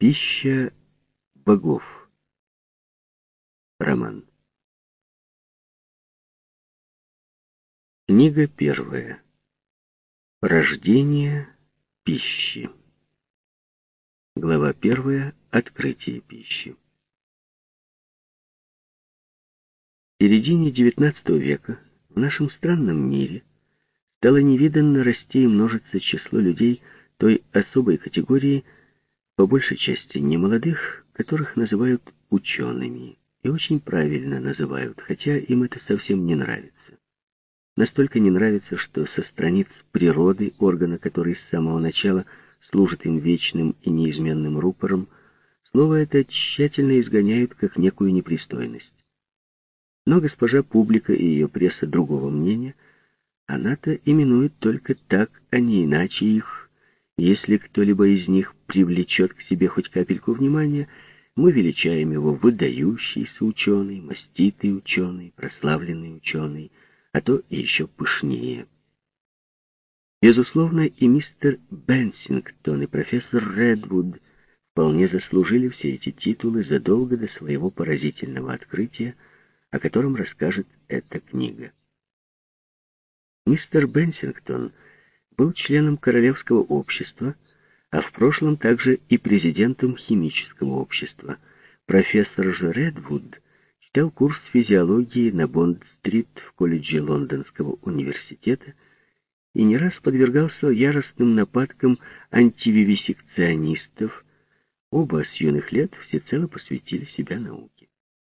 Пища богов. Роман. Книга первая. Рождение пищи. Глава первая. Открытие пищи. В середине XIX века в нашем странном мире стало невиданно расти и множиться число людей той особой категории, по большей части немолодых, которых называют учеными, и очень правильно называют, хотя им это совсем не нравится. Настолько не нравится, что со страниц природы, органа, который с самого начала служит им вечным и неизменным рупором, слово это тщательно изгоняют как некую непристойность. Но госпожа публика и ее пресса другого мнения, она-то именует только так, а не иначе их. Если кто-либо из них привлечет к себе хоть капельку внимания, мы величаем его выдающийся ученый, маститый ученый, прославленный ученый, а то и еще пышнее. Безусловно, и мистер Бенсингтон, и профессор Редвуд вполне заслужили все эти титулы задолго до своего поразительного открытия, о котором расскажет эта книга. Мистер Бенсингтон был членом Королевского общества, а в прошлом также и президентом химического общества. Профессор же Редвуд читал курс физиологии на Бонд-стрит в колледже Лондонского университета и не раз подвергался яростным нападкам антививисекционистов. Оба с юных лет всецело посвятили себя науке.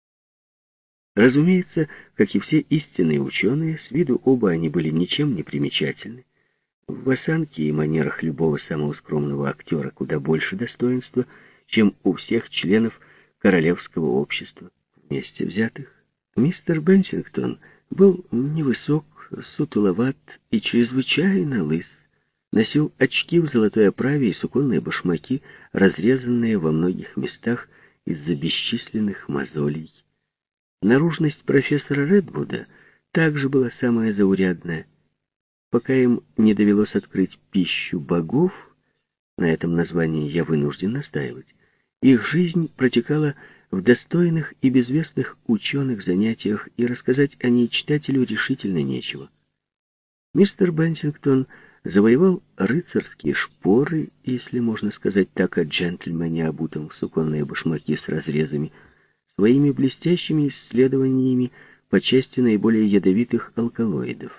Разумеется, как и все истинные ученые, с виду оба они были ничем не примечательны. В осанке и манерах любого самого скромного актера куда больше достоинства, чем у всех членов Королевского общества вместе взятых. Мистер Бенсингтон был невысок, сутуловат и чрезвычайно лыс, носил очки в золотой оправе и суконные башмаки, разрезанные во многих местах из-за бесчисленных мозолей. Наружность профессора Редвуда также была самая заурядная. Пока им не довелось открыть пищу богов, на этом названии я вынужден настаивать, их жизнь протекала в достойных и безвестных ученых занятиях, и рассказать о ней читателю решительно нечего. Мистер Бенсингтон завоевал рыцарские шпоры, если можно сказать так о джентльмене, обутом в суконные башмаки с разрезами, своими блестящими исследованиями по части наиболее ядовитых алкалоидов.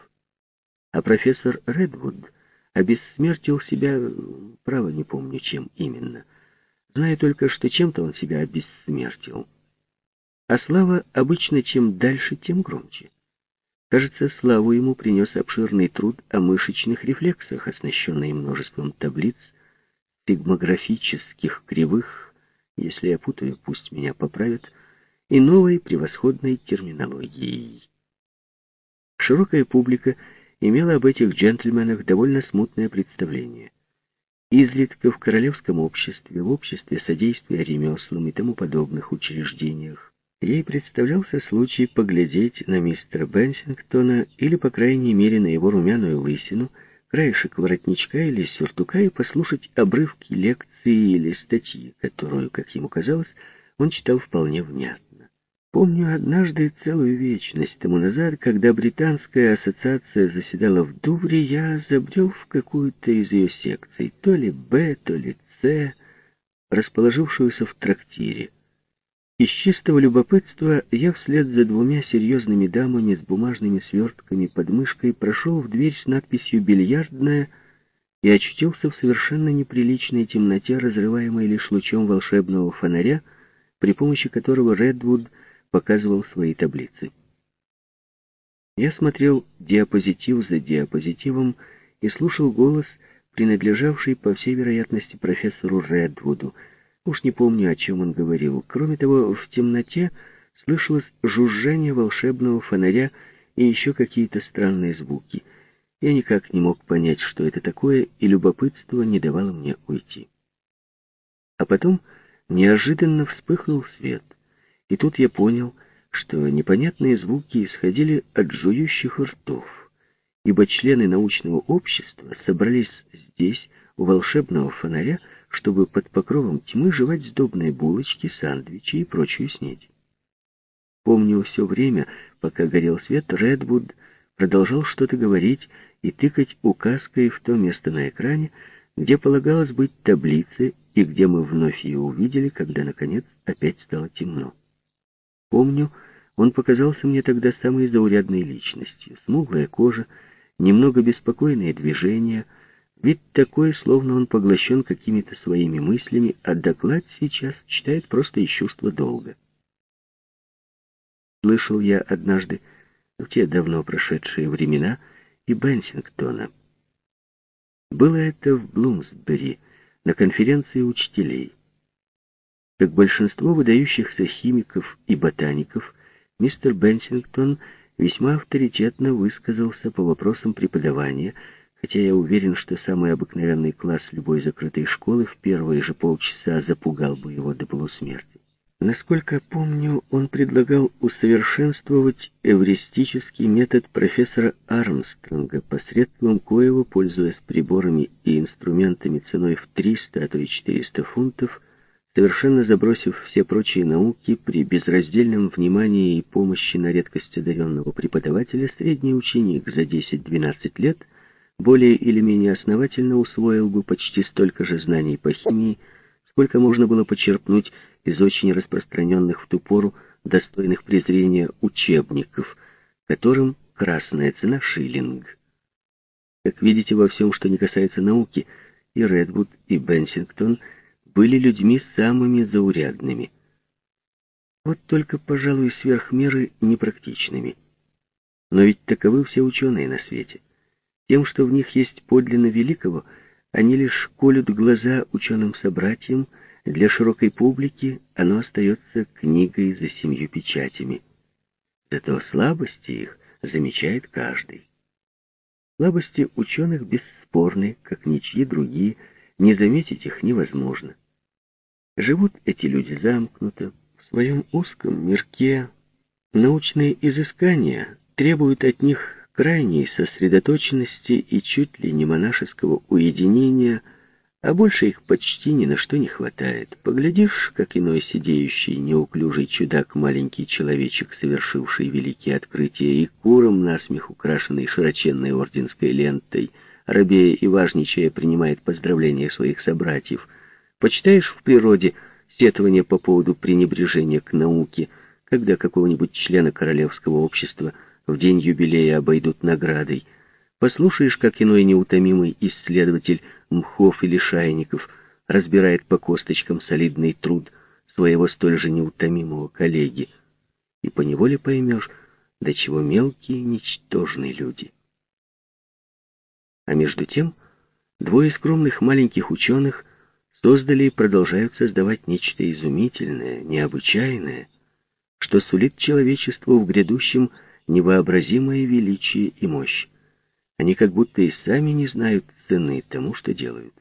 А профессор Редвуд обессмертил себя, право не помню, чем именно. Знаю только, что чем-то он себя обессмертил. А слава обычно чем дальше, тем громче. Кажется, славу ему принес обширный труд о мышечных рефлексах, оснащенный множеством таблиц, сигмографических кривых, если я путаю, пусть меня поправят, и новой превосходной терминологией. Широкая публика имела об этих джентльменах довольно смутное представление. Изредка в Королевском обществе, в обществе содействия ремеслам и тому подобных учреждениях ей представлялся случай поглядеть на мистера Бенсингтона или, по крайней мере, на его румяную лысину, краешек воротничка или сюртука и послушать обрывки лекции или статьи, которую, как ему казалось, он читал вполне внятно. Помню однажды, целую вечность тому назад, когда Британская ассоциация заседала в Дувре, я забрел в какую-то из ее секций, то ли Б, то ли С, расположившуюся в трактире. Из чистого любопытства я вслед за двумя серьезными дамами с бумажными свертками под мышкой прошел в дверь с надписью «Бильярдная» и очутился в совершенно неприличной темноте, разрываемой лишь лучом волшебного фонаря, при помощи которого Редвуд показывал свои таблицы. Я смотрел диапозитив за диапозитивом и слушал голос, принадлежавший, по всей вероятности, профессору Редвуду. Уж не помню, о чем он говорил. Кроме того, в темноте слышалось жужжание волшебного фонаря и еще какие-то странные звуки. Я никак не мог понять, что это такое, и любопытство не давало мне уйти. А потом неожиданно вспыхнул свет. И тут я понял, что непонятные звуки исходили от жующих ртов, ибо члены научного общества собрались здесь, у волшебного фонаря, чтобы под покровом тьмы жевать сдобные булочки, сэндвичи и прочую снедь. Помню, все время, пока горел свет, Редвуд продолжал что-то говорить и тыкать указкой в то место на экране, где полагалось быть таблицы, и где мы вновь ее увидели, когда, наконец, опять стало темно. Помню, он показался мне тогда самой заурядной личностью. Смуглая кожа, немного беспокойные движения, вид такой, словно он поглощен какими-то своими мыслями, а доклад сейчас читает просто из чувства долга. Слышал я однажды, в те давно прошедшие времена, и Бенсингтона. Было это в Блумсбери, на конференции учителей. Как большинство выдающихся химиков и ботаников, мистер Бенсингтон весьма авторитетно высказался по вопросам преподавания, хотя я уверен, что самый обыкновенный класс любой закрытой школы в первые же полчаса запугал бы его до полусмерти. Насколько помню, он предлагал усовершенствовать эвристический метод профессора Армстронга, посредством коего, пользуясь приборами и инструментами ценой в 300, а то и 400 фунтов, совершенно забросив все прочие науки, при безраздельном внимании и помощи на редкость одаренного преподавателя, средний ученик за 10-12 лет более или менее основательно усвоил бы почти столько же знаний по химии, сколько можно было почерпнуть из очень распространенных в ту пору достойных презрения учебников, которым красная цена — шиллинг. Как видите, во всем, что не касается науки, и Редвуд, и Бенсингтон были людьми самыми заурядными. Вот только, пожалуй, сверх меры непрактичными. Но ведь таковы все ученые на свете. Тем, что в них есть подлинно великого, они лишь колют глаза ученым-собратьям, для широкой публики оно остается книгой за 7 печатями. Зато слабости их замечает каждый. Слабости ученых бесспорны, как ничьи другие, не заметить их невозможно. Живут эти люди замкнуто, в своем узком мирке. Научные изыскания требуют от них крайней сосредоточенности и чуть ли не монашеского уединения, а больше их почти ни на что не хватает. Поглядишь, как иной сидеющий, неуклюжий чудак, маленький человечек, совершивший великие открытия, и куром насмех украшенный широченной орденской лентой, робея и важничая принимает поздравления своих собратьев. Почитаешь в природе сетование по поводу пренебрежения к науке, когда какого-нибудь члена королевского общества в день юбилея обойдут наградой. Послушаешь, как иной неутомимый исследователь мхов или шайников разбирает по косточкам солидный труд своего столь же неутомимого коллеги, и поневоле поймешь, до чего мелкие, ничтожные люди. А между тем, двое скромных маленьких ученых создали и продолжают создавать нечто изумительное, необычайное, что сулит человечеству в грядущем невообразимое величие и мощь. Они как будто и сами не знают цены тому, что делают.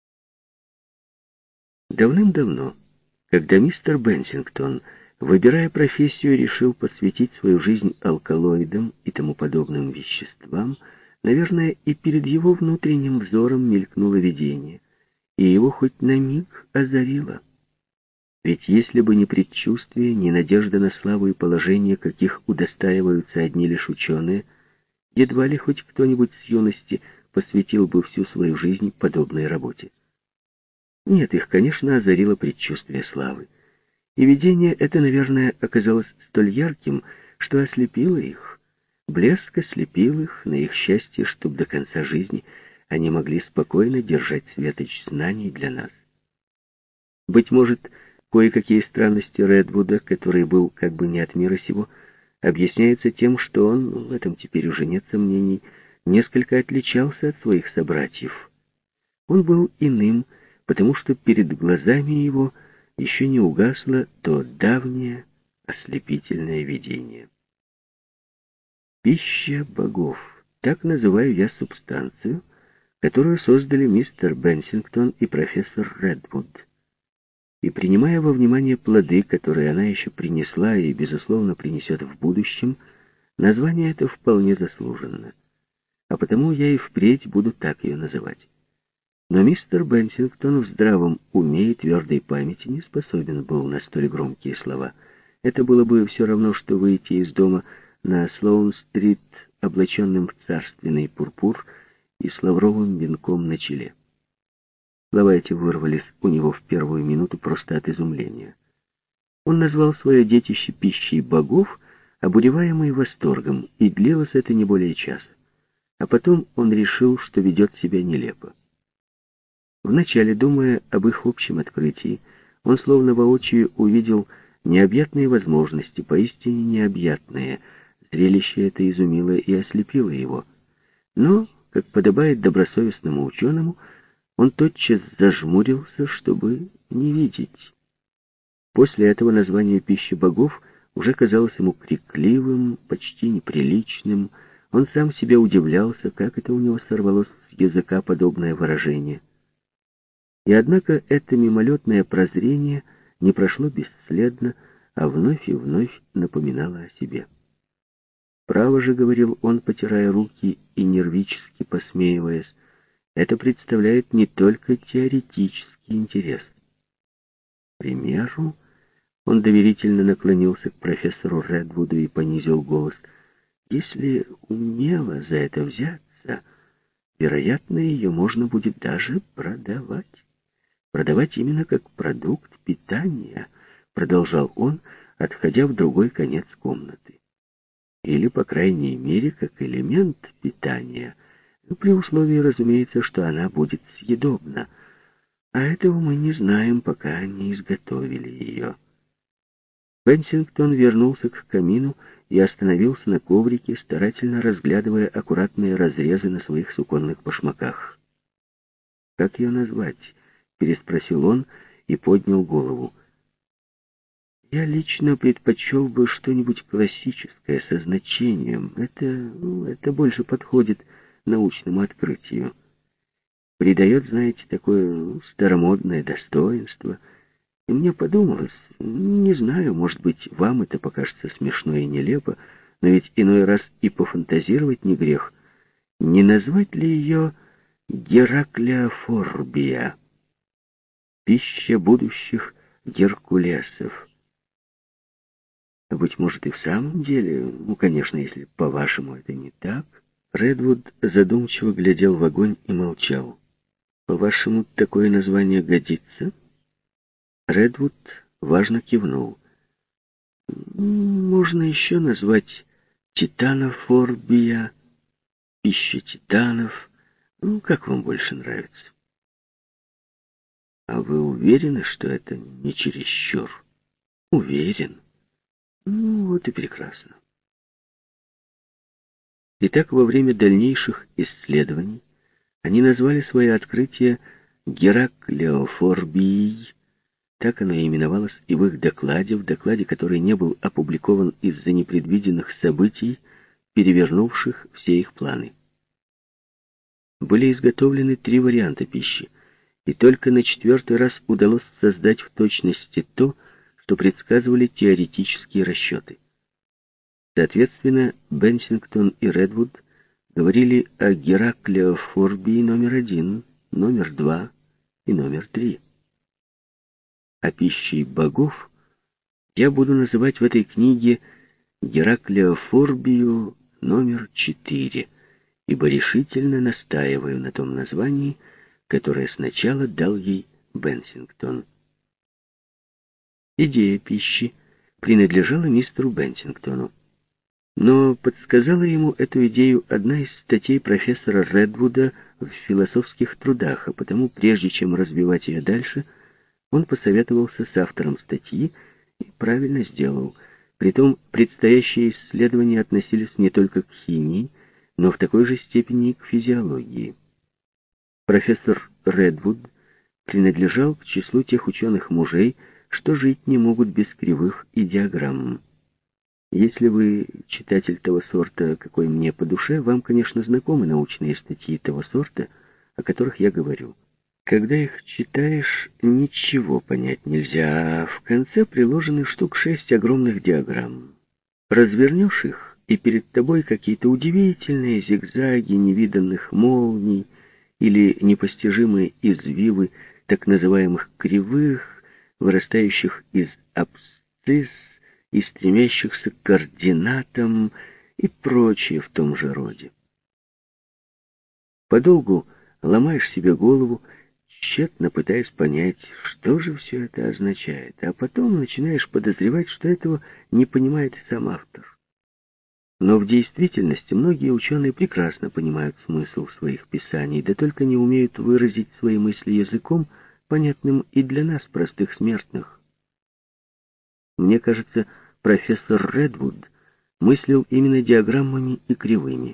Давным-давно, когда мистер Бенсингтон, выбирая профессию, решил посвятить свою жизнь алкалоидам и тому подобным веществам, наверное, и перед его внутренним взором мелькнуло видение, и его хоть на миг озарило. Ведь если бы не предчувствие, не надежда на славу и положение, каких удостаиваются одни лишь ученые, едва ли хоть кто-нибудь с юности посвятил бы всю свою жизнь подобной работе. Нет, их, конечно, озарило предчувствие славы. И видение это, наверное, оказалось столь ярким, что ослепило их. Блеск ослепил их, на их счастье, чтоб до конца жизни они могли спокойно держать светоч знаний для нас. Быть может, кое-какие странности Редвуда, который был как бы не от мира сего, объясняется тем, что он, в этом теперь уже нет сомнений, несколько отличался от своих собратьев. Он был иным, потому что перед глазами его еще не угасло то давнее ослепительное видение. Пища богов. Так называю я субстанцию, которую создали мистер Бенсингтон и профессор Редвуд. И принимая во внимание плоды, которые она еще принесла и, безусловно, принесет в будущем, название это вполне заслуженно. А потому я и впредь буду так ее называть. Но мистер Бенсингтон в здравом уме и твердой памяти не способен был на столь громкие слова. Это было бы все равно, что выйти из дома на Слоун-стрит, облаченным в царственный пурпур и с лавровым венком на челе. Слова эти вырвались у него в первую минуту просто от изумления. Он назвал свое детище пищей богов, обуреваемый восторгом, и длилось это не более часа. А потом он решил, что ведет себя нелепо. Вначале, думая об их общем открытии, он словно воочию увидел необъятные возможности, поистине необъятные. Зрелище это изумило и ослепило его. Но, как подобает добросовестному ученому, он тотчас зажмурился, чтобы не видеть. После этого название «Пища богов» уже казалось ему крикливым, почти неприличным. Он сам себе удивлялся, как это у него сорвалось с языка подобное выражение. И однако это мимолетное прозрение не прошло бесследно, а вновь и вновь напоминало о себе. «Право же, — говорил он, потирая руки и нервически посмеиваясь, — это представляет не только теоретический интерес. К примеру, он доверительно наклонился к профессору Редвуду и понизил голос, если умело за это взяться, вероятно, ее можно будет даже продавать. Продавать именно как продукт питания, продолжал он, отходя в другой конец комнаты. Или, по крайней мере, как элемент питания, при условии, разумеется, что она будет съедобна. А этого мы не знаем, пока не изготовили ее. Бенсингтон вернулся к камину и остановился на коврике, старательно разглядывая аккуратные разрезы на своих суконных башмаках. «Как ее назвать?» — переспросил он и поднял голову. «Я лично предпочел бы что-нибудь классическое со значением. Это больше подходит научному открытию. Придает, знаете, такое старомодное достоинство. И мне подумалось, не знаю, может быть, вам это покажется смешно и нелепо, но ведь иной раз и пофантазировать не грех. Не назвать ли ее Гераклеофорбия? Пища будущих Геркулесов. Быть может, и в самом деле, конечно, если по-вашему это не так». Редвуд задумчиво глядел в огонь и молчал. «По-вашему, такое название годится?» Редвуд важно кивнул. «Можно еще назвать Титанофорбия, пища титанов. Как вам больше нравится?» «А вы уверены, что это не чересчур?» «Уверен». Вот и прекрасно. Итак, во время дальнейших исследований они назвали свое открытие Гераклеофорбией. Так оно и именовалось и в их докладе, который не был опубликован из-за непредвиденных событий, перевернувших все их планы. Были изготовлены 3 варианта пищи, и только на 4-й раз удалось создать в точности то, что предсказывали теоретические расчеты. Соответственно, Бенсингтон и Редвуд говорили о Гераклеофорбии номер 1, номер 2 и номер 3. А пищей богов я буду называть в этой книге Гераклеофорбию номер 4, ибо решительно настаиваю на том названии, которое сначала дал ей Бенсингтон. Идея пищи принадлежала мистеру Бенсингтону. Но подсказала ему эту идею одна из статей профессора Редвуда в философских трудах, а потому, прежде чем развивать ее дальше, он посоветовался с автором статьи и правильно сделал. Притом, предстоящие исследования относились не только к химии, но в такой же степени и к физиологии. Профессор Редвуд принадлежал к числу тех ученых-мужей, что жить не могут без кривых и диаграмм. Если вы читатель того сорта, какой мне по душе, вам, конечно, знакомы научные статьи того сорта, о которых я говорю. Когда их читаешь, ничего понять нельзя, а в конце приложены штук 6 огромных диаграмм. Развернешь их, и перед тобой какие-то удивительные зигзаги невиданных молний, или непостижимые извивы так называемых кривых, вырастающих из абсцисс и стремящихся к координатам и прочее в том же роде. Подолгу ломаешь себе голову, тщетно пытаясь понять, что же все это означает, а потом начинаешь подозревать, что этого не понимает и сам автор. Но в действительности многие ученые прекрасно понимают смысл своих писаний, да только не умеют выразить свои мысли языком, понятным и для нас, простых смертных. Мне кажется, профессор Редвуд мыслил именно диаграммами и кривыми.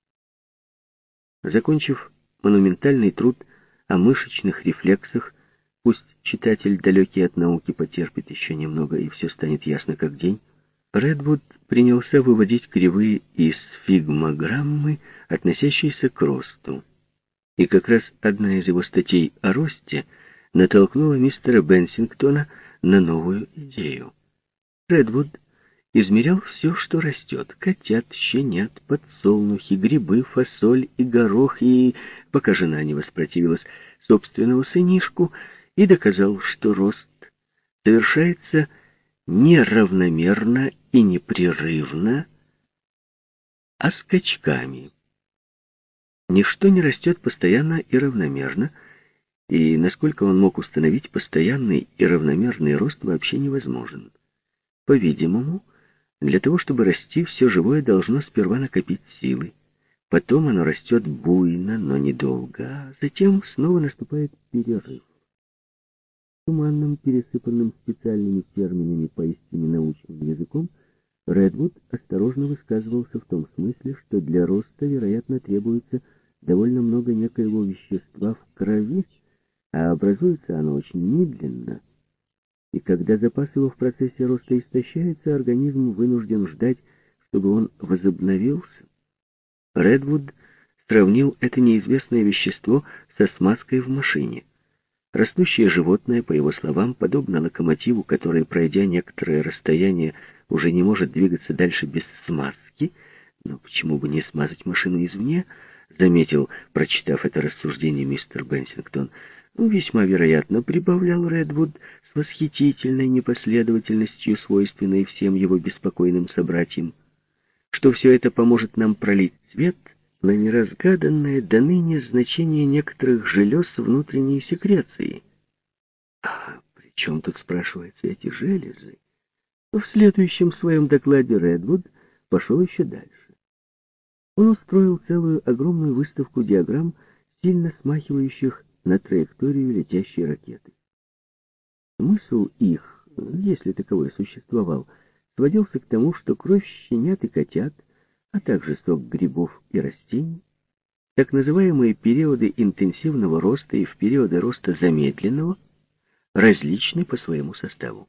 Закончив монументальный труд о мышечных рефлексах, пусть читатель, далекий от науки, потерпит еще немного, и все станет ясно как день, Редвуд принялся выводить кривые и сфигмограммы, относящиеся к росту. И как раз одна из его статей о росте натолкнула мистера Бенсингтона на новую идею. Редвуд измерял все, что растет: котят, щенят, подсолнухи, грибы, фасоль и горох, и, пока жена не воспротивилась, собственного сынишку, и доказал, что рост совершается неравномерно и непрерывно, а скачками. Ничто не растет постоянно и равномерно, и, насколько он мог установить, постоянный и равномерный рост вообще невозможен. По-видимому, для того, чтобы расти, все живое должно сперва накопить силы. Потом оно растет буйно, но недолго, а затем снова наступает перерыв. Туманным, пересыпанным специальными терминами поистине научным языком, Редвуд осторожно высказывался в том смысле, что для роста, вероятно, требуется довольно много некоего вещества в крови, а образуется оно очень медленно. И когда запас его в процессе роста истощается, организм вынужден ждать, чтобы он возобновился. Редвуд сравнил это неизвестное вещество со смазкой в машине. Растущее животное, по его словам, подобно локомотиву, который, пройдя некоторое расстояние, уже не может двигаться дальше без смазки. Но почему бы не смазать машину извне, заметил, прочитав это рассуждение, мистер Бенсингтон. Весьма вероятно, прибавлял Редвуд с восхитительной непоследовательностью, свойственной всем его беспокойным собратьям, что все это поможет нам пролить свет на неразгаданное до ныне значение некоторых желез внутренней секреции. А при чем тут, спрашивается, эти железы? В следующем своем докладе Редвуд пошел еще дальше. Он устроил целую огромную выставку диаграмм, сильно смахивающих на траекторию летящей ракеты. Смысл их, если таковой существовал, сводился к тому, что кровь щенят и котят, а также сок грибов и растений, так называемые периоды интенсивного роста и в периоды роста замедленного, различны по своему составу.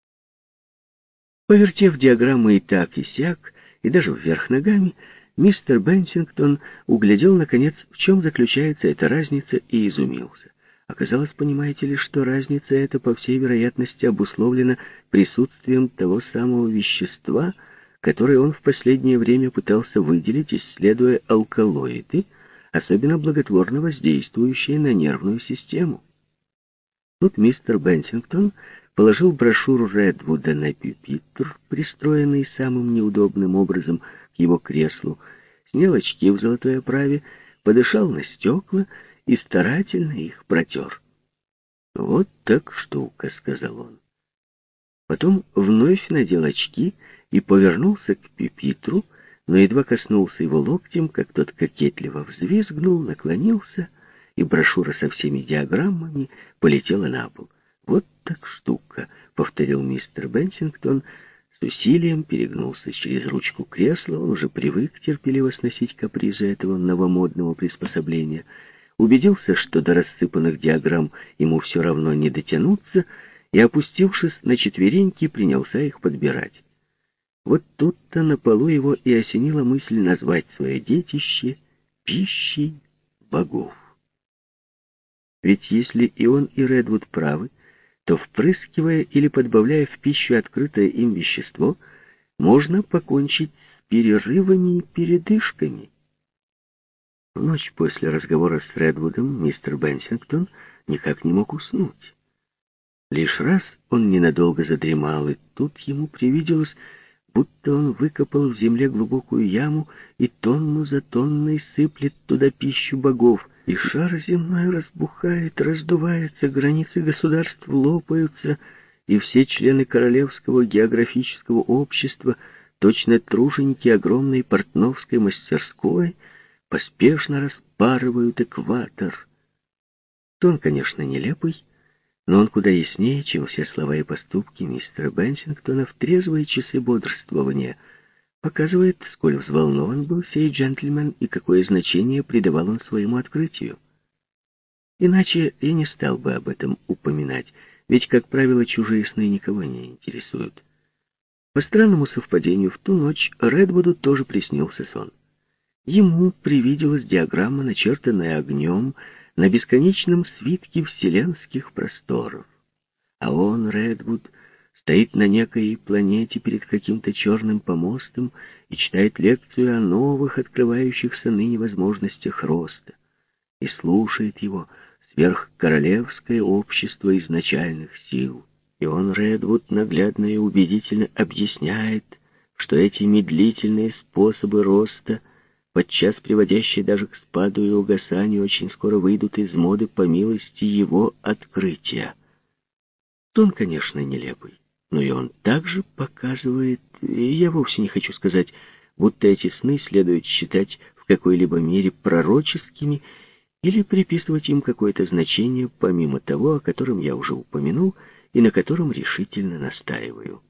Повертев диаграммы и так, и сяк, и даже вверх ногами, мистер Бенсингтон углядел, наконец, в чем заключается эта разница, и изумился. Оказалось, понимаете ли, что разница эта, по всей вероятности, обусловлена присутствием того самого вещества, которое он в последнее время пытался выделить, исследуя алкалоиды, особенно благотворно воздействующие на нервную систему. Тут мистер Бенсингтон положил брошюру Редвуда на пюпитр, пристроенный самым неудобным образом к его креслу, снял очки в золотой оправе, подышал на стекла и старательно их протер. «Вот так штука», — сказал он. Потом вновь надел очки и повернулся к пюпитру, но едва коснулся его локтем, как тот кокетливо взвизгнул, наклонился, и брошюра со всеми диаграммами полетела на пол. «Вот так штука», — повторил мистер Бенсингтон, с усилием перегнулся через ручку кресла, он уже привык терпеливо сносить капризы этого новомодного приспособления, убедился, что до рассыпанных диаграмм ему все равно не дотянуться, и, опустившись на четвереньки, принялся их подбирать. Вот тут-то на полу его и осенила мысль назвать свое детище пищей богов. Ведь если и он, и Редвуд правы, то, впрыскивая или подбавляя в пищу открытое им вещество, можно покончить с перерывами и передышками. В ночь после разговора с Редвудом мистер Бенсингтон никак не мог уснуть. Лишь раз он ненадолго задремал, и тут ему привиделось, будто он выкопал в земле глубокую яму и тонну за тонной сыплет туда пищу богов, и шар земной разбухает, раздувается, границы государств лопаются, и все члены Королевского географического общества, точно труженики огромной портновской мастерской, поспешно распарывают экватор. Тон, конечно, нелепый, но он куда яснее, чем все слова и поступки мистера Бенсингтона в трезвые часы бодрствования, показывает, сколь взволнован был сей джентльмен и какое значение придавал он своему открытию. Иначе я не стал бы об этом упоминать, ведь, как правило, чужие сны никого не интересуют. По странному совпадению, в ту ночь Редвуду тоже приснился сон. Ему привиделась диаграмма, начертанная огнем, на бесконечном свитке вселенских просторов. А он, Редвуд, стоит на некой планете перед каким-то черным помостом и читает лекцию о новых, открывающихся ныне возможностях роста, и слушает его сверхкоролевское общество изначальных сил. И он, Редвуд, наглядно и убедительно объясняет, что эти медлительные способы роста, подчас приводящие даже к спаду и угасанию, очень скоро выйдут из моды по милости его открытия. Тон, конечно, нелепый, но и он также показывает, и я вовсе не хочу сказать, будто эти сны следует считать в какой-либо мере пророческими или приписывать им какое-то значение помимо того, о котором я уже упомянул и на котором решительно настаиваю.